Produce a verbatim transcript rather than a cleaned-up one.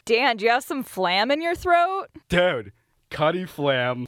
Dan, do you have some phlegm in your throat? Dude, Cuddy Flam.